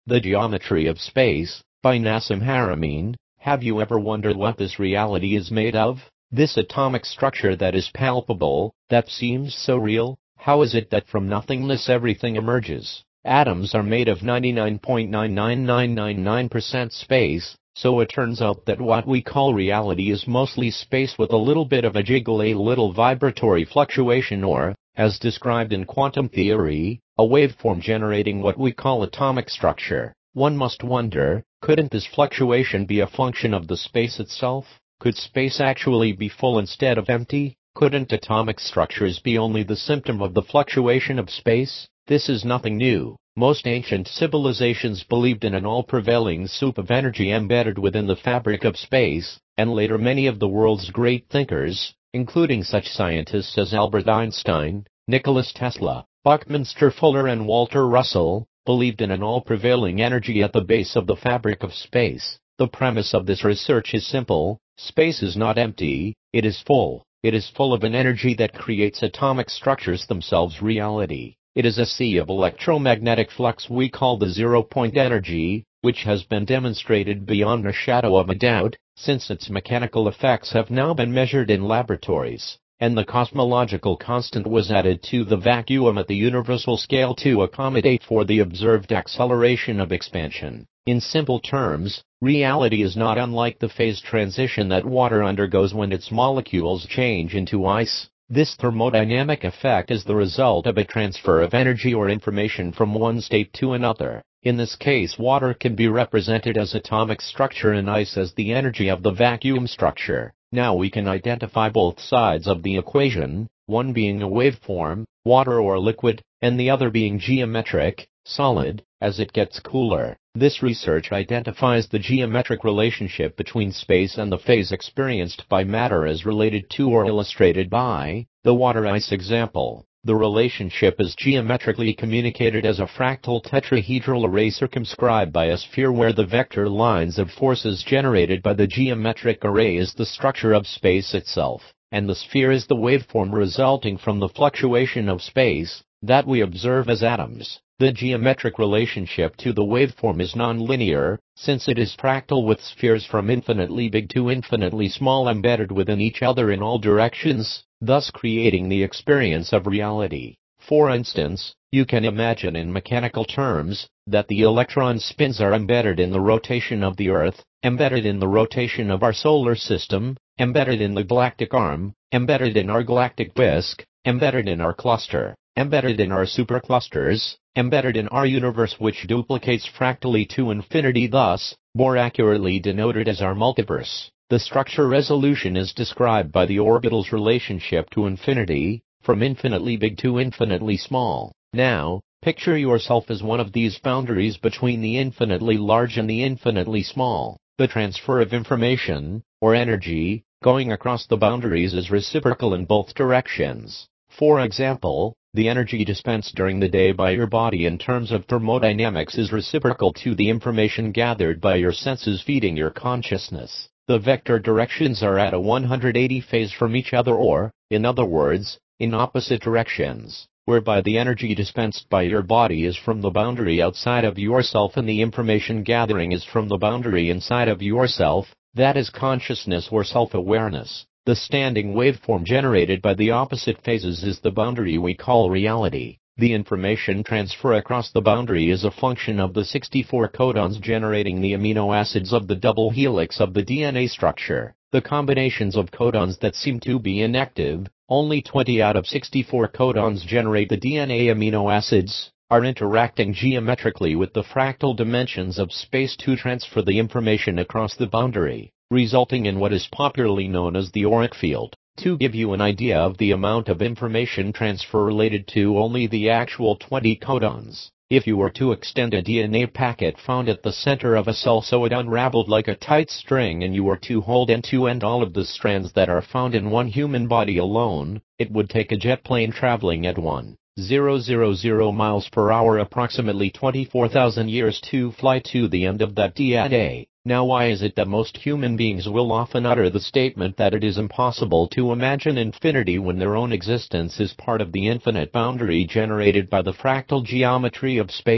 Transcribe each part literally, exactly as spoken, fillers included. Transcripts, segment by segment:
The Geometry of Space, by Nassim Haramein. Have you ever wondered what this reality is made of? This atomic structure that is palpable, that seems so real? How is it that from nothingness everything emerges? Atoms are made of ninety-nine point nine nine nine nine nine percent space, so it turns out that what we call reality is mostly space with a little bit of a jiggle, a little vibratory fluctuation, or, as described in quantum theory, a waveform generating what we call atomic structure. One must wonder, couldn't this fluctuation be a function of the space itself? Could space actually be full instead of empty? Couldn't atomic structures be only the symptom of the fluctuation of space? This is nothing new. Most ancient civilizations believed in an all-prevailing soup of energy embedded within the fabric of space, and later many of the world's great thinkers, including such scientists as Albert Einstein, Nikola Tesla, Buckminster Fuller and Walter Russell, believed in an all-prevailing energy at the base of the fabric of space. The premise of this research is simple: space is not empty, it is full. It is full of an energy that creates atomic structures, themselves reality. It is a sea of electromagnetic flux we call the zero-point energy, which has been demonstrated beyond a shadow of a doubt, since its mechanical effects have now been measured in laboratories, and the cosmological constant was added to the vacuum at the universal scale to accommodate for the observed acceleration of expansion. In simple terms, reality is not unlike the phase transition that water undergoes when its molecules change into ice. This thermodynamic effect is the result of a transfer of energy or information from one state to another. In this case, water can be represented as atomic structure and ice as the energy of the vacuum structure. Now we can identify both sides of the equation, one being a waveform, water or liquid, and the other being geometric, solid, as it gets cooler. This research identifies the geometric relationship between space and the phase experienced by matter as related to or illustrated by the water-ice example. The relationship is geometrically communicated as a fractal tetrahedral array circumscribed by a sphere where the vector lines of forces generated by the geometric array is the structure of space itself, and the sphere is the waveform resulting from the fluctuation of space that we observe as atoms. The geometric relationship to the waveform is nonlinear, since it is fractal with spheres from infinitely big to infinitely small embedded within each other in all directions, thus creating the experience of reality. For instance, you can imagine in mechanical terms that the electron spins are embedded in the rotation of the Earth, embedded in the rotation of our solar system, embedded in the galactic arm, embedded in our galactic disk, embedded in our cluster, embedded in our superclusters, embedded in our universe, which duplicates fractally to infinity, thus, more accurately denoted as our multiverse. The structure resolution is described by the orbital's relationship to infinity, from infinitely big to infinitely small. Now, picture yourself as one of these boundaries between the infinitely large and the infinitely small. The transfer of information, or energy, going across the boundaries is reciprocal in both directions. For example, the energy dispensed during the day by your body in terms of thermodynamics is reciprocal to the information gathered by your senses feeding your consciousness. The vector directions are at a one hundred eighty phase from each other, or, in other words, in opposite directions, whereby the energy dispensed by your body is from the boundary outside of yourself and the information gathering is from the boundary inside of yourself, that is consciousness or self-awareness. The standing waveform generated by the opposite phases is the boundary we call reality. The information transfer across the boundary is a function of the sixty-four codons generating the amino acids of the double helix of the D N A structure. The combinations of codons that seem to be inactive, only twenty out of sixty-four codons generate the D N A amino acids, are interacting geometrically with the fractal dimensions of space to transfer the information across the boundary, resulting in what is popularly known as the auric field. To give you an idea of the amount of information transfer related to only the actual twenty codons, if you were to extend a D N A packet found at the center of a cell so it unraveled like a tight string and you were to hold end to end all of the strands that are found in one human body alone, it would take a jet plane traveling at one thousand miles per hour, approximately twenty-four thousand years, to fly to the end of that D N A. Now, why is it that most human beings will often utter the statement that it is impossible to imagine infinity when their own existence is part of the infinite boundary generated by the fractal geometry of space?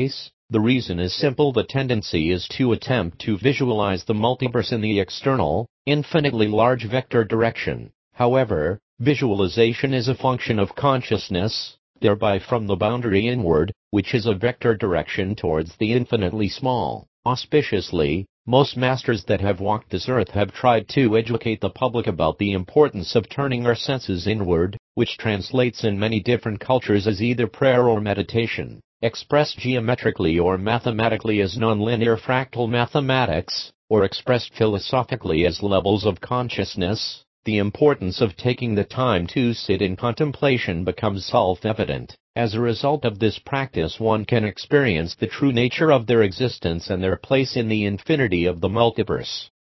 The reason is simple: the tendency is to attempt to visualize the multiverse in the external, infinitely large vector direction. However, visualization is a function of consciousness, thereby from the boundary inward, which is a vector direction towards the infinitely small. Auspiciously, most masters that have walked this earth have tried to educate the public about the importance of turning our senses inward, which translates in many different cultures as either prayer or meditation, expressed geometrically or mathematically as nonlinear fractal mathematics, or expressed philosophically as levels of consciousness. The importance of taking the time to sit in contemplation becomes self-evident. As a result of this practice, one can experience the true nature of their existence and their place in the infinity of the multiverse.